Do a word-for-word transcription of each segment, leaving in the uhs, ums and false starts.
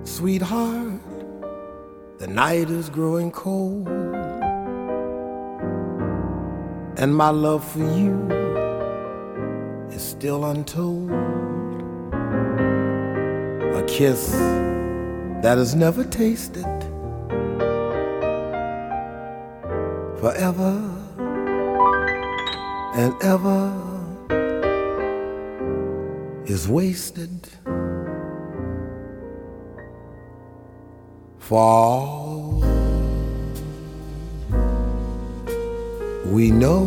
Sweetheart, the night is growing cold, and my love for you is still untold. A kiss that is never tasted, forever and ever is wasted. For all we know,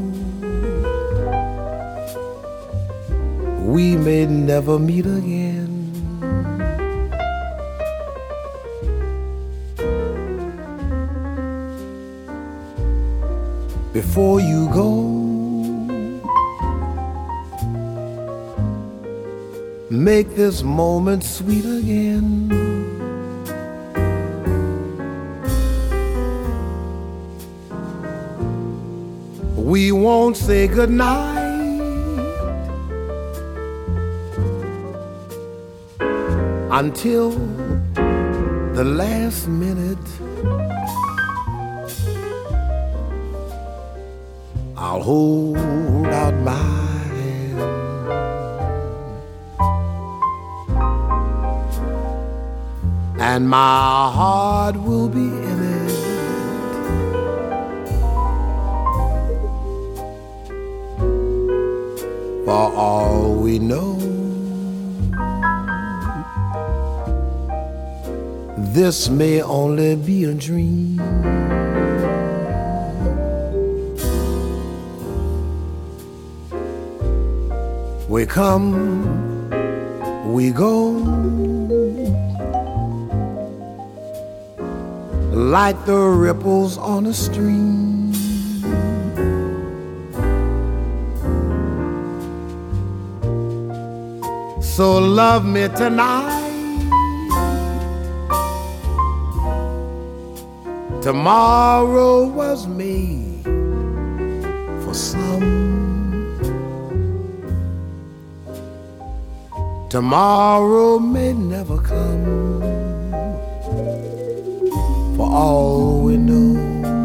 we may never meet again. Before you go, make this moment sweet again. We won't say goodnight until the last minute. I'll hold out my hand and my heart will be in it. For all we know, this may only be a dream. We come, we go, like the ripples on a stream. So love me tonight. Tomorrow was made for some. Tomorrow may never come. For all we know,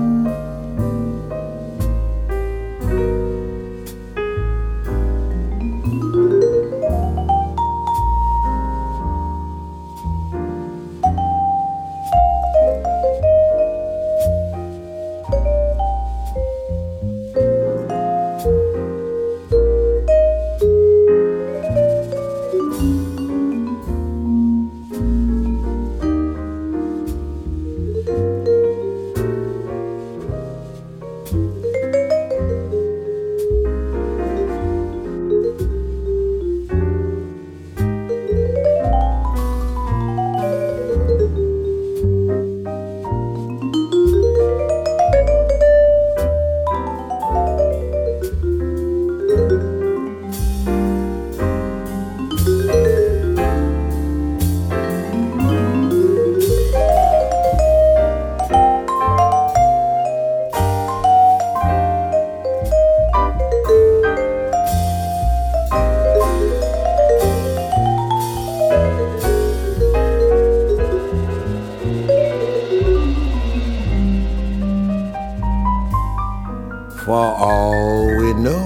for all we know,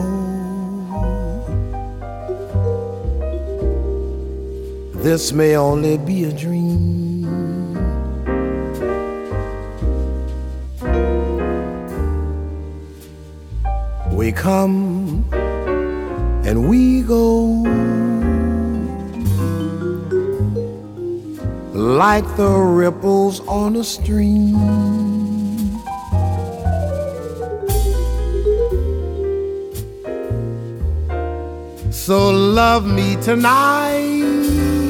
this may only be a dream. We come and we go, like the ripples on a stream. So love me tonight.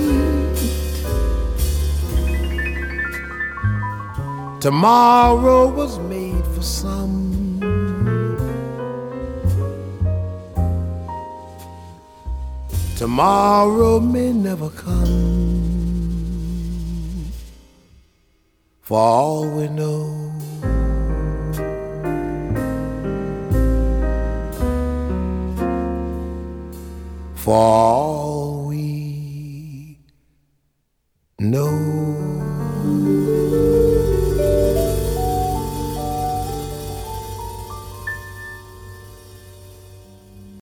Tomorrow was made for some. Tomorrow may never come. For all we know, for all we No.